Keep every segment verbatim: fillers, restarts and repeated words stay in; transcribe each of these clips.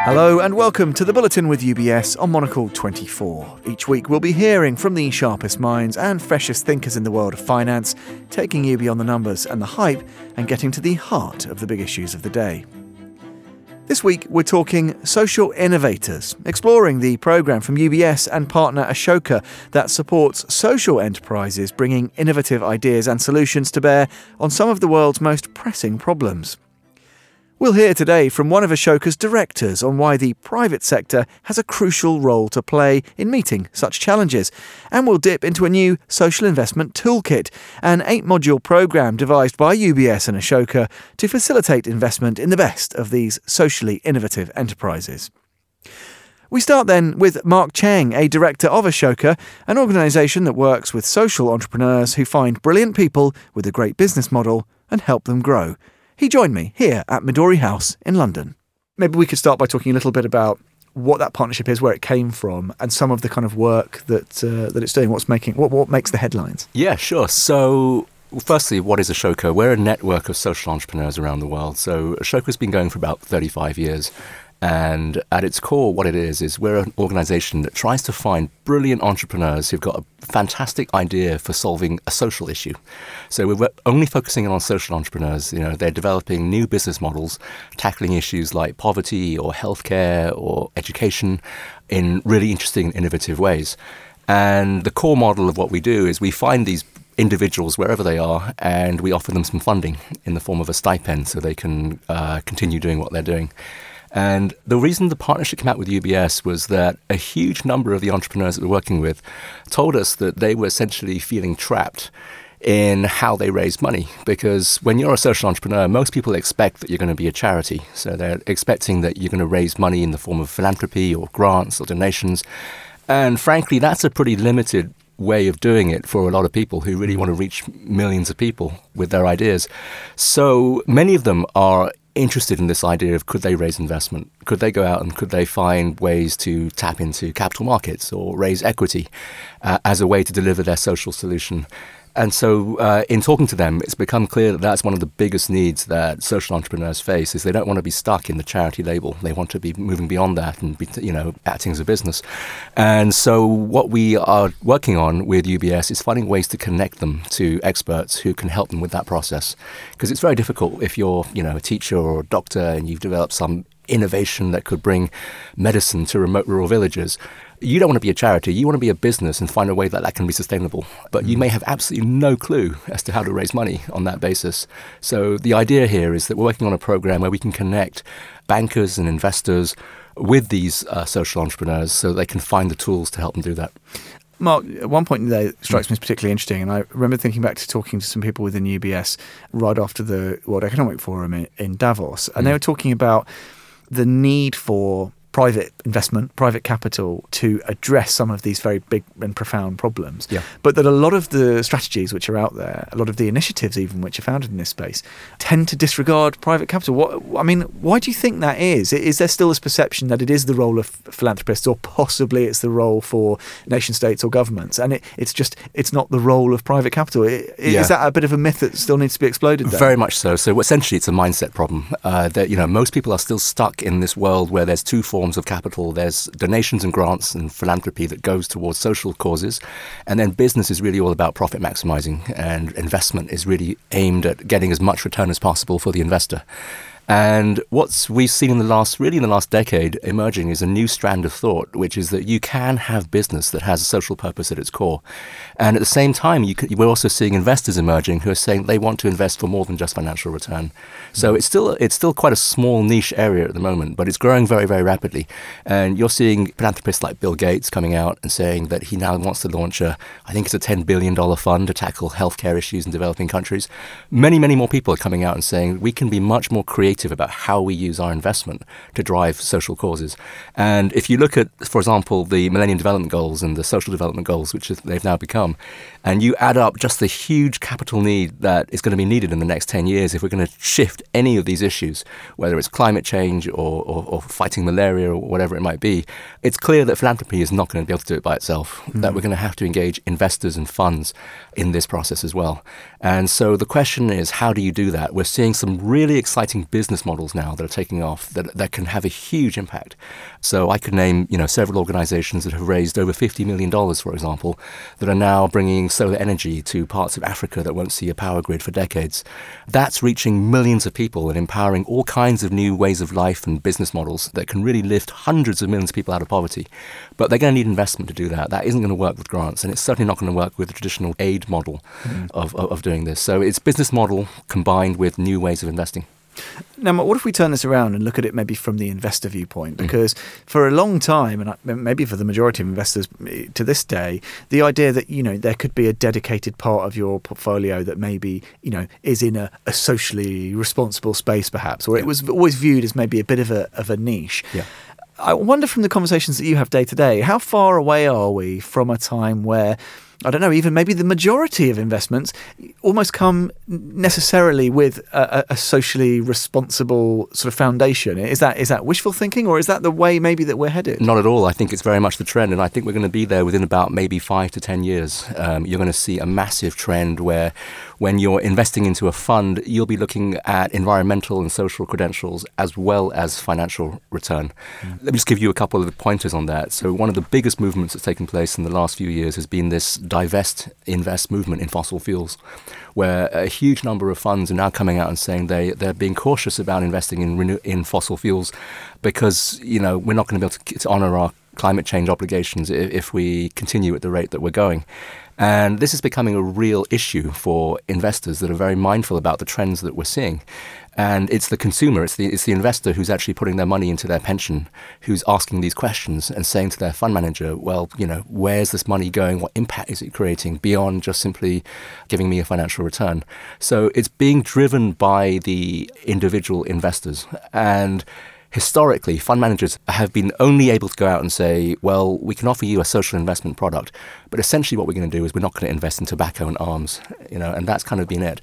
Hello and welcome to the Bulletin with U B S on Monocle twenty-four. Each week we'll be hearing from the sharpest minds and freshest thinkers in the world of finance, taking you beyond the numbers and the hype and getting to the heart of the big issues of the day. This week we're talking social innovators, exploring the programme from U B S and partner Ashoka that supports social enterprises bringing innovative ideas and solutions to bear on some of the world's most pressing problems. We'll hear today from one of Ashoka's directors on why the private sector has a crucial role to play in meeting such challenges. And we'll dip into a new social investment toolkit, an eight-module programme devised by U B S and Ashoka to facilitate investment in the best of these socially innovative enterprises. We start then with Mark Cheng, a director of Ashoka, an organisation that works with social entrepreneurs who find brilliant people with a great business model and help them grow. He joined me here at Midori House in London. Maybe we could start by talking a little bit about what that partnership is, where it came from, and some of the kind of work that uh, that it's doing. What's making what what makes the headlines? Yeah, sure. So, firstly, what is Ashoka? We're a network of social entrepreneurs around the world. So, Ashoka's been going for about thirty-five years. And at its core, what it is, is we're an organisation that tries to find brilliant entrepreneurs who've got a fantastic idea for solving a social issue. So we're only focusing on social entrepreneurs. You know, they're developing new business models, tackling issues like poverty or healthcare or education in really interesting and innovative ways. And the core model of what we do is we find these individuals wherever they are, and we offer them some funding in the form of a stipend so they can uh, continue doing what they're doing. And the reason the partnership came out with U B S was that a huge number of the entrepreneurs that we're working with told us that they were essentially feeling trapped in how they raise money. Because when you're a social entrepreneur, most people expect that you're going to be a charity. So they're expecting that you're going to raise money in the form of philanthropy or grants or donations. And frankly, that's a pretty limited way of doing it for a lot of people who really want to reach millions of people with their ideas. So many of them are interested in this idea of could they raise investment? Could they go out and could they find ways to tap into capital markets or raise equity uh, as a way to deliver their social solution? And so uh, in talking to them, it's become clear that that's one of the biggest needs that social entrepreneurs face is they don't want to be stuck in the charity label. They want to be moving beyond that and be, you know, acting as a business. And so what we are working on with U B S is finding ways to connect them to experts who can help them with that process. Because it's very difficult if you're, you know, a teacher or a doctor and you've developed some innovation that could bring medicine to remote rural villages. You don't want to be a charity. You want to be a business and find a way that that can be sustainable. But you may have absolutely no clue as to how to raise money on that basis. So the idea here is that we're working on a program where we can connect bankers and investors with these uh, social entrepreneurs so they can find the tools to help them do that. Mark, at one point there strikes me as particularly interesting, and I remember thinking back to talking to some people within U B S right after the World Economic Forum in, in Davos, and mm. they were talking about the need for private investment, private capital to address some of these very big and profound problems. Yeah. But that a lot of the strategies which are out there, a lot of the initiatives even which are founded in this space, tend to disregard private capital. What, I mean, why do you think that is? Is there still this perception that it is the role of philanthropists or possibly it's the role for nation states or governments and it, it's just, it's not the role of private capital? It, yeah. Is that a bit of a myth that still needs to be exploded there? Very much so. So essentially it's a mindset problem. Uh, that, you know, most people are still stuck in this world where there's two forms of capital. There's donations and grants and philanthropy that goes towards social causes. And then business is really all about profit maximizing, and investment is really aimed at getting as much return as possible for the investor. And what we've seen in the last, really in the last decade emerging is a new strand of thought, which is that you can have business that has a social purpose at its core. And at the same time, you could, we're also seeing investors emerging who are saying they want to invest for more than just financial return. So it's still it's still quite a small niche area at the moment, but it's growing very, very rapidly. And you're seeing philanthropists like Bill Gates coming out and saying that he now wants to launch a, I think it's a ten billion dollars fund to tackle healthcare issues in developing countries. Many, many more people are coming out and saying we can be much more creative about how we use our investment to drive social causes. And if you look at, for example, the Millennium Development Goals and the Social Development Goals, which they've now become, and you add up just the huge capital need that is going to be needed in the next ten years if we're going to shift any of these issues, whether it's climate change or, or, or fighting malaria or whatever it might be, it's clear that philanthropy is not going to be able to do it by itself, mm. that we're going to have to engage investors and funds in this process as well. And so the question is, how do you do that? We're seeing some really exciting business business models now that are taking off that, that can have a huge impact. So I could name, you know, several organizations that have raised over fifty million dollars, for example, that are now bringing solar energy to parts of Africa that won't see a power grid for decades. That's reaching millions of people and empowering all kinds of new ways of life and business models that can really lift hundreds of millions of people out of poverty. But they're going to need investment to do that. That isn't going to work with grants, and it's certainly not going to work with the traditional aid model mm. of, of, of doing this. So it's business model combined with new ways of investing. Now, what if we turn this around and look at it maybe from the investor viewpoint? Because mm. for a long time, and maybe for the majority of investors to this day, the idea that, you know, there could be a dedicated part of your portfolio that maybe, you know, is in a, a socially responsible space perhaps, or yeah. it was always viewed as maybe a bit of a of a niche. Yeah. I wonder, from the conversations that you have day to day, how far away are we from a time where, I don't know, even maybe the majority of investments almost come necessarily with a, a socially responsible sort of foundation? Is that is that wishful thinking, or is that the way maybe that we're headed? Not at all. I think it's very much the trend, and I think we're going to be there within about maybe five to ten years. Um, you're going to see a massive trend where when you're investing into a fund, you'll be looking at environmental and social credentials as well as financial return. Mm. Let me just give you a couple of pointers on that. So one of the biggest movements that's taken place in the last few years has been this divest, invest movement in fossil fuels, where a huge number of funds are now coming out and saying they, they're being cautious about investing in renew- in fossil fuels because, you know, we're not going to be able to, to honour our climate change obligations if, if we continue at the rate that we're going. And this is becoming a real issue for investors that are very mindful about the trends that we're seeing. And it's the consumer, it's the it's the investor who's actually putting their money into their pension, who's asking these questions and saying to their fund manager, well, you know, where's this money going? What impact is it creating beyond just simply giving me a financial return? So it's being driven by the individual investors. And historically, fund managers have been only able to go out and say, well, we can offer you a social investment product, but essentially what we're going to do is we're not going to invest in tobacco and arms, you know, and that's kind of been it.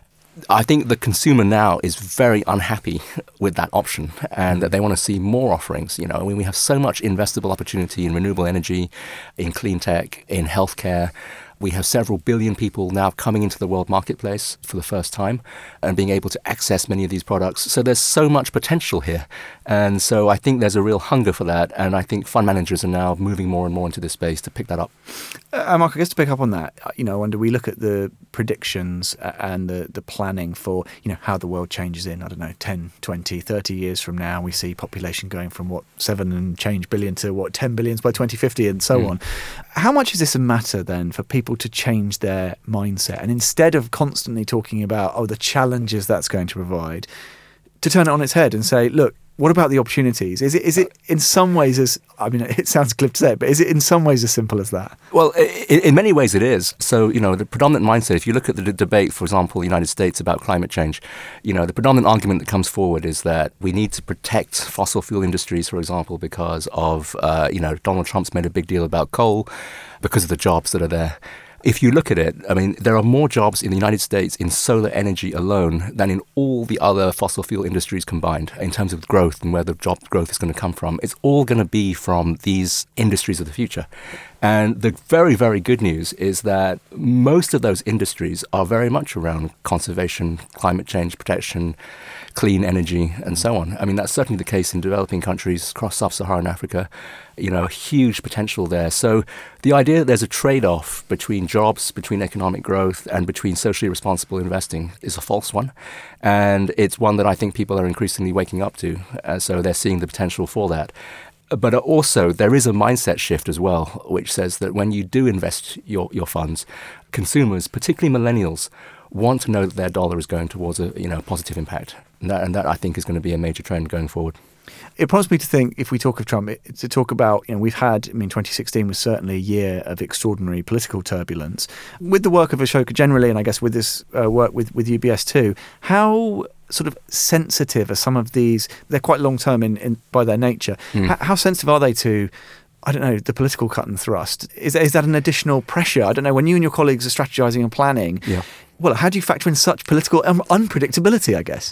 I think the consumer now is very unhappy with that option, and that they want to see more offerings. You know, I mean, we have so much investable opportunity in renewable energy, in clean tech, in healthcare. We have several billion people now coming into the world marketplace for the first time and being able to access many of these products. So there's so much potential here. And so I think there's a real hunger for that. And I think fund managers are now moving more and more into this space to pick that up. Uh, Mark, I guess to pick up on that, you know, when do we look at the predictions and the, the planning for, you know, how the world changes in, I don't know, ten, twenty, thirty years from now, we see population going from what, seven and change billion to what, ten billions by twenty fifty and so mm. on. How much is this a matter then for people to change their mindset, and instead of constantly talking about, oh, the challenges that's going to provide, to turn it on its head and say, look, what about the opportunities? Is it is it in some ways as, I mean, it sounds glib to say it, but is it in some ways as simple as that? Well, in, in many ways it is. So, you know, the predominant mindset, if you look at the d- debate, for example, the United States about climate change, you know, the predominant argument that comes forward is that we need to protect fossil fuel industries, for example, because of, uh, you know, Donald Trump's made a big deal about coal, because of the jobs that are there. If you look at it, I mean, there are more jobs in the United States in solar energy alone than in all the other fossil fuel industries combined in terms of growth and where the job growth is going to come from. It's all going to be from these industries of the future. And the very, very good news is that most of those industries are very much around conservation, climate change protection, clean energy, and so on. I mean, that's certainly the case in developing countries across sub-Saharan Africa. You know, huge potential there. So the idea that there's a trade-off between jobs, between economic growth, and between socially responsible investing is a false one. And it's one that I think people are increasingly waking up to. Uh, so they're seeing the potential for that. But also, there is a mindset shift as well, which says that when you do invest your, your funds, consumers, particularly millennials, want to know that their dollar is going towards a you know positive impact. And that, and that I think, is going to be a major trend going forward. It prompts me to think, if we talk of Trump, to talk about, you know, we've had, I mean, twenty sixteen was certainly a year of extraordinary political turbulence. With the work of Ashoka generally, and I guess with this uh, work with, with U B S too, how sort of sensitive are some of these, they're quite long-term in, in by their nature, mm. how, how sensitive are they to, I don't know, the political cut and thrust? Is, is that an additional pressure? I don't know, when you and your colleagues are strategizing and planning, yeah. Well, how do you factor in such political um, unpredictability, I guess?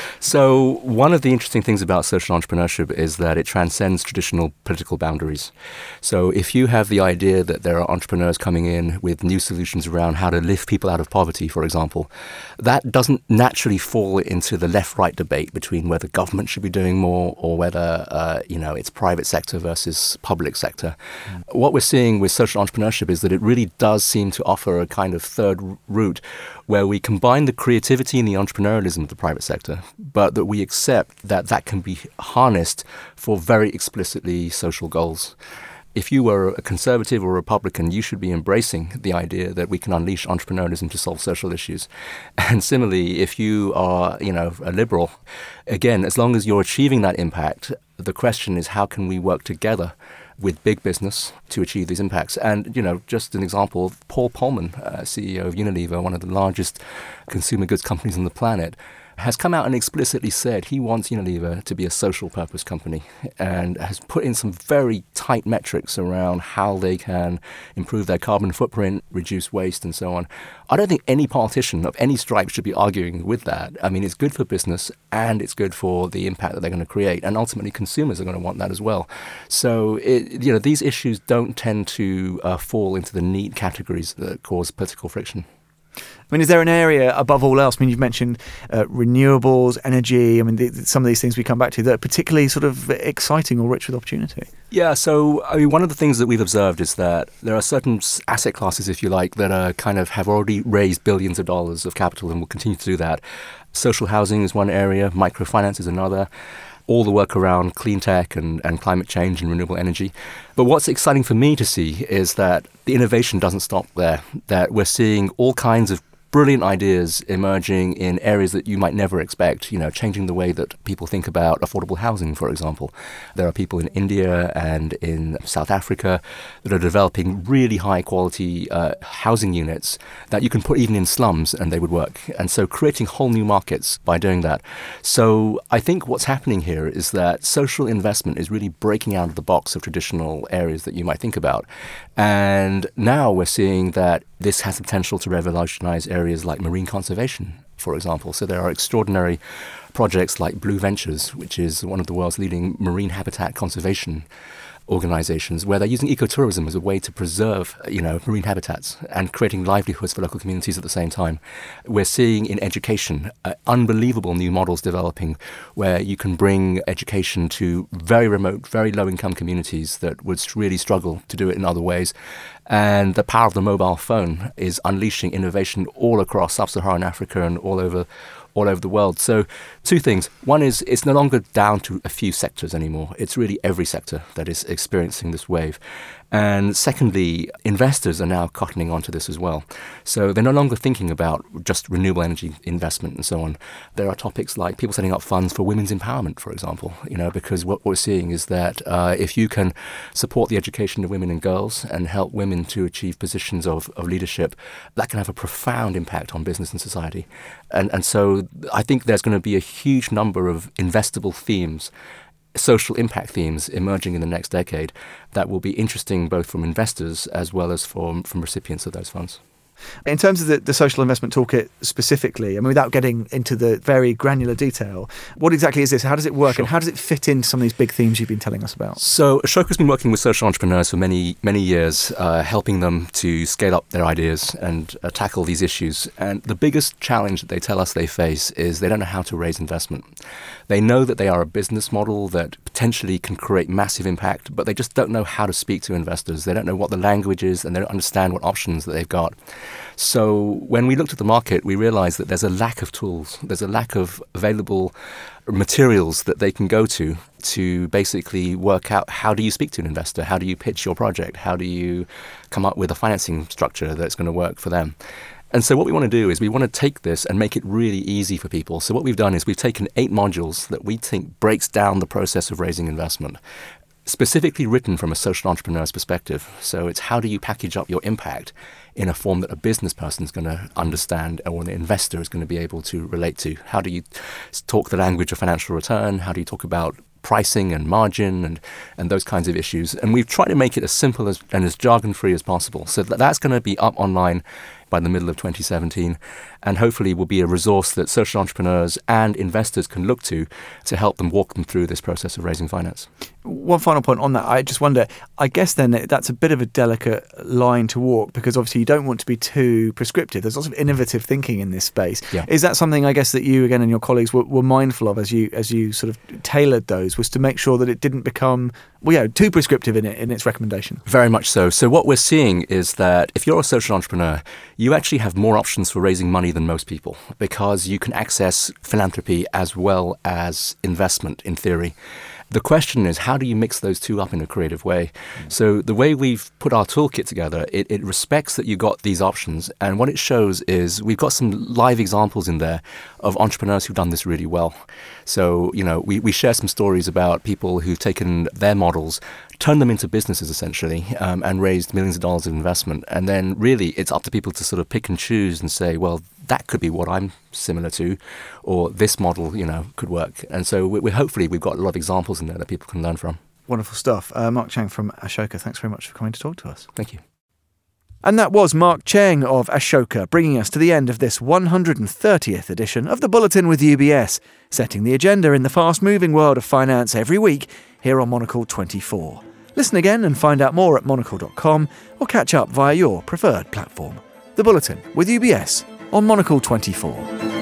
So one of the interesting things about social entrepreneurship is that it transcends traditional political boundaries. So if you have the idea that there are entrepreneurs coming in with new solutions around how to lift people out of poverty, for example, that doesn't naturally fall into the left-right debate between whether government should be doing more or whether, uh, you know, it's private sector versus public sector. Mm. What we're seeing with social entrepreneurship is that it really does seem to offer a kind of third route where we combine the creativity and the entrepreneurialism of the private sector, but that we accept that that can be harnessed for very explicitly social goals. If you were a conservative or a Republican, you should be embracing the idea that we can unleash entrepreneurialism to solve social issues. And similarly, if you are, you know, a liberal, again, as long as you're achieving that impact, the question is how can we work together with big business to achieve these impacts. And, you know, just an example, Paul Polman, uh, C E O of Unilever, one of the largest consumer goods companies on the planet, has come out and explicitly said he wants Unilever to be a social purpose company and has put in some very tight metrics around how they can improve their carbon footprint, reduce waste and so on. I don't think any politician of any stripe should be arguing with that. I mean, it's good for business and it's good for the impact that they're going to create. And ultimately, consumers are going to want that as well. So, it, you know, these issues don't tend to uh, fall into the neat categories that cause political friction. I mean, is there an area above all else? I mean, you've mentioned uh, renewables, energy. I mean, the, some of these things we come back to that are particularly sort of exciting or rich with opportunity. Yeah, so I mean, one of the things that we've observed is that there are certain asset classes, if you like, that are kind of have already raised billions of dollars of capital and will continue to do that. Social housing is one area, microfinance is another. All the work around clean tech and, and climate change and renewable energy. But what's exciting for me to see is that the innovation doesn't stop there, that we're seeing all kinds of brilliant ideas emerging in areas that you might never expect, you know, changing the way that people think about affordable housing, for example. There are people in India and in South Africa that are developing really high quality uh, housing units that you can put even in slums and they would work. And so creating whole new markets by doing that. So I think what's happening here is that social investment is really breaking out of the box of traditional areas that you might think about. And now we're seeing that this has the potential to revolutionize areas like marine conservation, for example. So there are extraordinary projects like Blue Ventures, which is one of the world's leading marine habitat conservation organizations, where they're using ecotourism as a way to preserve, you know, marine habitats and creating livelihoods for local communities at the same time. We're seeing in education uh, unbelievable new models developing where you can bring education to very remote, very low-income communities that would really struggle to do it in other ways. And the power of the mobile phone is unleashing innovation all across sub-Saharan Africa and all over all over the world. So two things. One is it's no longer down to a few sectors anymore. It's really every sector that is experiencing this wave. And secondly, investors are now cottoning onto this as well. So they're no longer thinking about just renewable energy investment and so on. There are topics like people setting up funds for women's empowerment, for example, you know, because what we're seeing is that uh, if you can support the education of women and girls and help women to achieve positions of, of leadership, that can have a profound impact on business and society. And, and so I think there's going to be a huge number of investable themes, social impact themes emerging in the next decade that will be interesting both from investors as well as from, from recipients of those funds. In terms of the, the social investment toolkit specifically, I mean, without getting into the very granular detail, what exactly is this? How does it work? Sure. And how does it fit into some of these big themes you've been telling us about? So Ashoka's been working with social entrepreneurs for many, many years, uh, helping them to scale up their ideas and uh, tackle these issues. And the biggest challenge that they tell us they face is they don't know how to raise investment. They know that they are a business model that potentially can create massive impact, but they just don't know how to speak to investors. They don't know what the language is and they don't understand what options that they've got. So when we looked at the market, we realized that there's a lack of tools. There's a lack of available materials that they can go to to basically work out how do you speak to an investor? How do you pitch your project? How do you come up with a financing structure that's going to work for them? And so what we want to do is we want to take this and make it really easy for people. So what we've done is we've taken eight modules that we think breaks down the process of raising investment, specifically written from a social entrepreneur's perspective. So it's how do you package up your impact in a form that a business person is going to understand or an investor is going to be able to relate to? How do you talk the language of financial return? How do you talk about pricing and margin and, and those kinds of issues? And we've tried to make it as simple as and as jargon-free as possible. So that that's going to be up online by the middle of twenty seventeen, and hopefully will be a resource that social entrepreneurs and investors can look to to help them walk them through this process of raising finance. One final point on that. I just wonder, I guess then that's a bit of a delicate line to walk, because obviously you don't want to be too prescriptive. There's lots of innovative thinking in this space. Yeah. Is that something, I guess, that you, again, and your colleagues were, were mindful of as you as you sort of tailored those, was to make sure that it didn't become, well, yeah, too prescriptive in it in its recommendation? Very much so. So what we're seeing is that if you're a social entrepreneur, you actually have more options for raising money than most people, because you can access philanthropy as well as investment in theory. The question is, how do you mix those two up in a creative way? So the way we've put our toolkit together, it, it respects that you got these options. And what it shows is we've got some live examples in there of entrepreneurs who've done this really well. So, you know, we, we share some stories about people who've taken their models, turned them into businesses essentially, um, and raised millions of dollars of investment. And then really it's up to people to sort of pick and choose and say, well, that could be what I'm similar to, or this model, you know, could work. And so we, we hopefully we've got a lot of examples in there that people can learn from. Wonderful stuff. Uh, Mark Cheng from Ashoka, thanks very much for coming to talk to us. Thank you. And that was Mark Cheng of Ashoka, bringing us to the end of this one hundred thirtieth edition of the Bulletin with U B S, setting the agenda in the fast-moving world of finance every week here on Monocle twenty-four. Listen again and find out more at monocle dot com, or catch up via your preferred platform. The Bulletin with U B S on Monocle twenty-four.